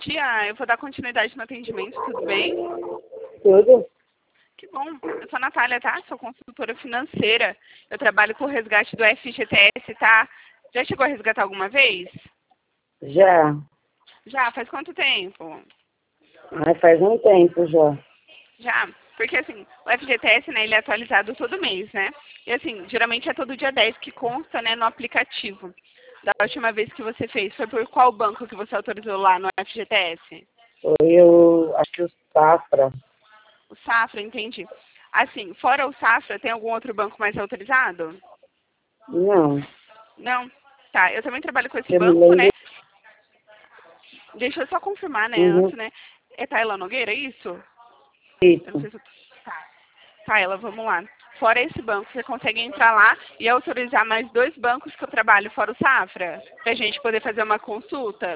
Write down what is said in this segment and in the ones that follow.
dia, eu vou dar continuidade no atendimento, tudo bem? Tudo? Que bom. Eu sou a Natália, tá? Sou consultora financeira. Eu trabalho com o resgate do FGTS, tá? Já chegou a resgatar alguma vez? Já. Já? Faz quanto tempo? Ai, faz um tempo já. Já? Porque, assim, o FGTS, né, ele é atualizado todo mês, né? E, assim, geralmente é todo dia 10 que consta, né, no aplicativo. Da última vez que você fez, foi por qual banco que você autorizou lá no FGTS? Foi o, acho que o Safra. O Safra, entendi. Assim, fora o Safra, tem algum outro banco mais autorizado? Não. Não? Tá, eu também trabalho com esse Eu me banco, né? lembro. Deixa eu só confirmar, né, Uhum. antes, né? É Taila Nogueira, é isso? Eu não Isso. sei se eu... Tá. Taila, vamos lá. Fora esse banco, você consegue entrar lá e autorizar mais 2 bancos que eu trabalho, fora o Safra? Pra gente poder fazer uma consulta?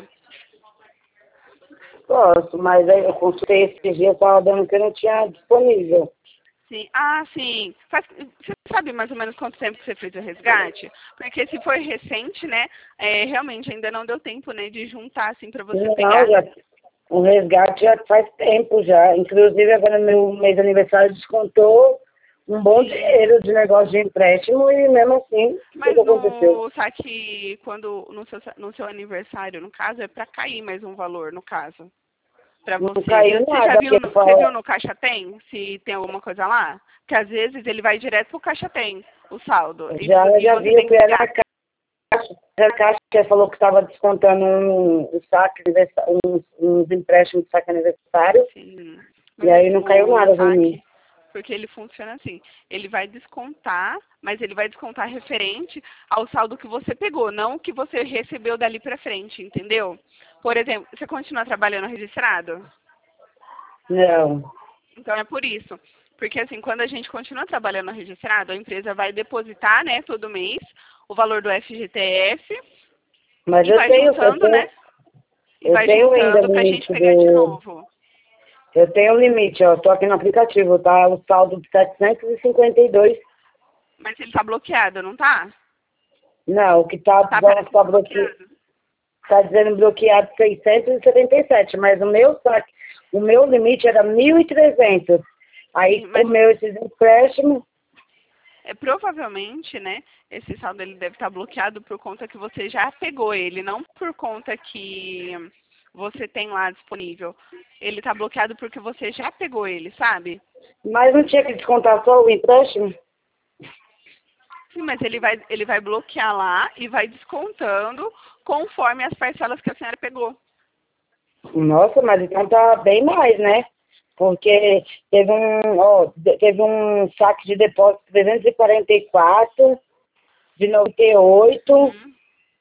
Posso, mas aí eu consultei esses dias, tava dando que eu não tinha disponível. Sim. Ah, sim. Você sabe mais ou menos quanto tempo que você fez o resgate? Porque se for recente, né, realmente ainda não deu tempo, né, de juntar, assim, pra você Não, pegar. já, o resgate já faz tempo já. Inclusive, agora no meu mês de aniversário descontou um bom Sim. dinheiro de negócio de empréstimo e mesmo assim, Mas tudo aconteceu. no saque, quando no seu aniversário, no caso, é para cair mais um valor, no caso, para Não você. caiu Você já nada, viu, porque você viu fala, no Caixa Tem, se tem alguma coisa lá? Porque às vezes ele vai direto pro Caixa Tem, o saldo, e já você vi o tem que que era na pegar. caixa. A caixa falou que estava descontando um saque, uns empréstimos de saque aniversário, Sim. e Mas aí assim, não caiu o nada em mim. saque, porque ele funciona assim, ele vai descontar, mas ele vai descontar referente ao saldo que você pegou, não o que você recebeu dali para frente, entendeu? Por exemplo, você continua trabalhando registrado? Não. Então é por isso. Porque assim, quando a gente continua trabalhando registrado, a empresa vai depositar, né, todo mês, o valor do FGTS Mas e vai juntando, né? E eu vai tenho ainda juntando pra gente limite pegar de do. novo. Eu tenho limite, ó. Tô aqui no aplicativo, tá? O saldo de 752. Mas ele tá bloqueado, não tá? Não, o que tá, Tá aparecendo bloqueado. tá dizendo bloqueado 677, mas o meu limite era 1.300. Sim, Aí, mas o meu, esses empréstimos, provavelmente, né, esse saldo ele deve estar bloqueado por conta que você já pegou ele, não por conta que você tem lá disponível. Ele está bloqueado porque você já pegou ele, sabe? mas não tinha que descontar só o empréstimo? Sim, mas ele vai bloquear lá e vai descontando conforme as parcelas que a senhora pegou. Nossa, mas então tá bem mais, né? Porque teve um saque de depósito 344 de 98. Uhum.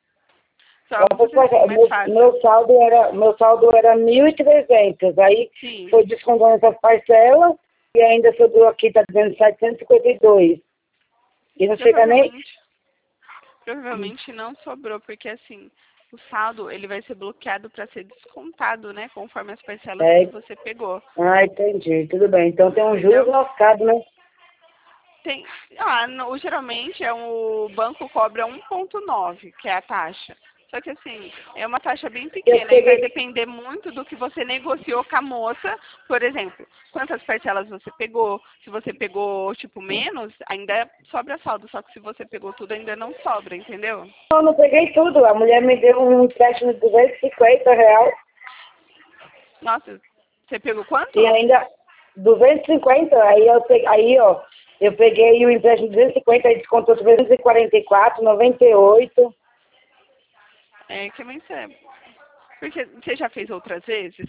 Só para você assim, mais fácil. Meu saldo era 1.300. Aí Sim, foi descontando essas parcelas e ainda sobrou aqui, tá dizendo 752. E não chega nem. provavelmente não sobrou, porque assim, o saldo ele vai ser bloqueado para ser descontado, né, conforme as parcelas que É, você pegou, entendi, tudo bem. Então tem um juros entendeu? lascado, né? Tem, geralmente o banco cobra 1,9, que é a taxa. Só que assim, é uma taxa bem Eu pequena e vai peguei. depender muito do que você negociou com a moça. Por exemplo, quantas parcelas você pegou. Se você pegou, tipo, menos, ainda sobra saldo. Só que se você pegou tudo, ainda não sobra, entendeu? Eu não peguei tudo. A mulher me deu um empréstimo de R$ 250. Nossa, você pegou quanto? E ainda 250, eu peguei o empréstimo de 250, aí descontou 344, 98. É, que nem você. Porque você já fez outras vezes?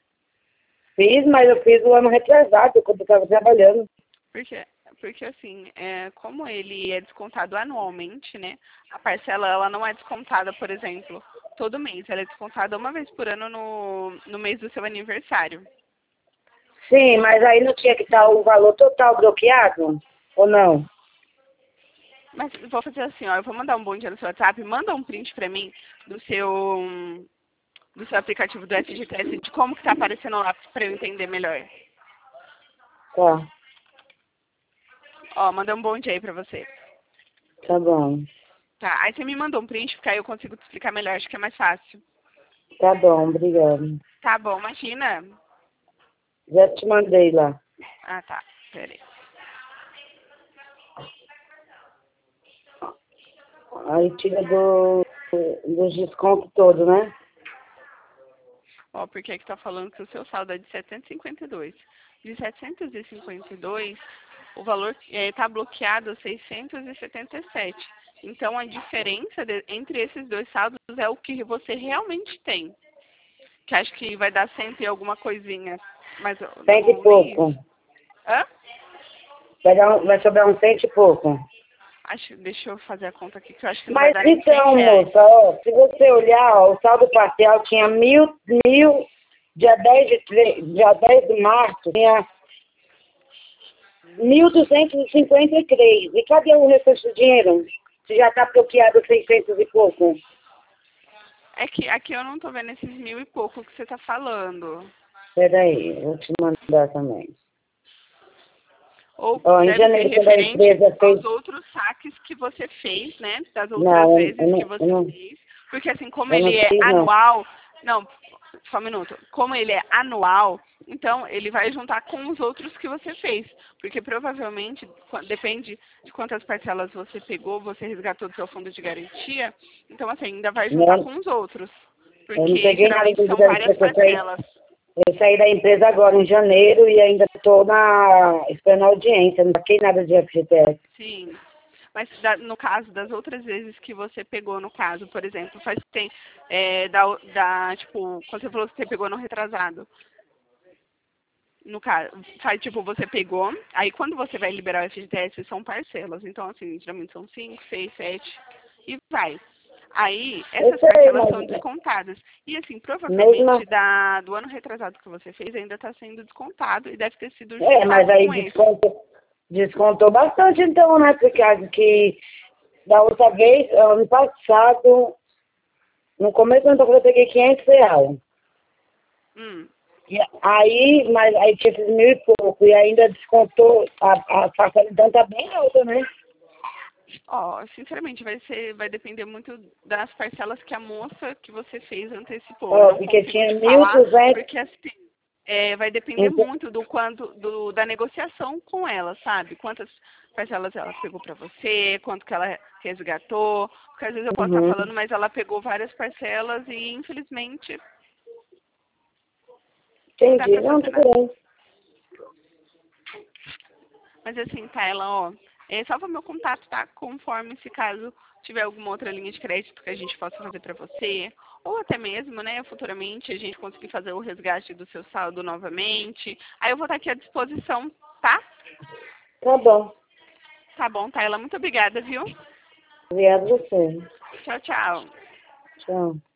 Fiz, mas eu fiz o ano retrasado, quando eu estava trabalhando. Porque, porque assim, como ele é descontado anualmente, né? A parcela ela não é descontada, por exemplo, todo mês. Ela é descontada uma vez por ano no mês do seu aniversário. Sim, mas aí não tinha que estar Sim. o valor total bloqueado? Ou não? Mas eu vou fazer assim, ó, eu vou mandar um bom dia no seu WhatsApp, manda um print pra mim do seu aplicativo do FGTS, de como que tá aparecendo lá pra eu entender melhor. Tá, Ó, mandei um bom dia aí pra você. tá bom. Tá, aí você me mandou um print, porque aí eu consigo te explicar melhor, acho que é mais fácil. Tá bom, obrigado. Tá bom, imagina. Já te mandei lá. Ah, tá. Peraí. Aí tira dos descontos todo, né? Ó, porque aqui tá falando que o seu saldo é de 752. De 752, o valor tá bloqueado 677. Então, a diferença entre esses dois saldos é o que você realmente tem. Que acho que vai dar 100 e alguma coisinha. Mas Cento e no mês... pouco. Hã? Vai sobrar uns 100 e pouco. Deixa eu fazer a conta aqui, que eu acho que não vai Mas dar nem 100 então, reais. moça, ó, se você olhar, ó, o saldo parcial tinha mil, dia 10 de março, tinha 1.253. E cadê o restante do dinheiro? Se já está bloqueado 600 e pouco. É que aqui eu não tô vendo esses 1000 e pouco que você tá falando. Peraí, vou te mandar também. Ou Ó, em deve ser janeiro, quando a referente empresa fez... aos outros saques que você fez, né? Das outras Não, vezes que você fez. Porque assim, como eu não ele é fiz, não. anual... Não, só um minuto. Como ele é anual, então ele vai juntar com os outros que você fez. Porque provavelmente, depende de quantas parcelas você pegou, você resgatou do seu fundo de garantia. Então, assim, ainda vai juntar Não, com os outros. eu não Porque peguei nada geralmente de são garantia, várias porque parcelas. eu saí da empresa agora em janeiro e ainda estou esperando a audiência, não saquei nada de FGTS. Sim. Mas no caso das outras vezes que você pegou, no caso, por exemplo, tipo, quando você falou que você pegou no retrasado. No caso, tipo, você pegou, aí quando você vai liberar o FGTS são parcelas. Então, assim, geralmente são 5, 6, 7 e vai. Aí, Eu essas sei, parcelas são mas descontadas. E, assim, mesmo... provavelmente do ano retrasado que você fez ainda está sendo descontado e deve ter sido Mas juntado aí com esse. descontou bastante então, né? Porque acho que da outra vez, ano passado, no começo do ano eu peguei R$ 500. Hum. Mas aí tinha esses mil e pouco, e ainda descontou, a parcela então tá bem alta, né? Ó, sinceramente, vai depender muito das parcelas que a moça que você fez antecipou. Eu Ó, não porque consigo tinha te mil falar, duzentos porque assim, vai depender então, muito da negociação com ela, sabe? Quantas parcelas ela pegou pra você, quanto que ela resgatou. Porque às vezes eu posso estar uhum. falando, mas ela pegou várias parcelas e infelizmente não dá Entendi, pra não, fazer tudo nada. bem. Mas assim, tá, ó, salva meu contato, tá? Conforme, se caso tiver alguma outra linha de crédito que a gente possa fazer pra você, ou até mesmo, né, futuramente a gente conseguir fazer o resgate do seu saldo novamente. Aí eu vou estar aqui à disposição, tá? Tá bom. Tá bom, Taila, muito obrigada, viu? Obrigada a você. Tchau, tchau. Tchau.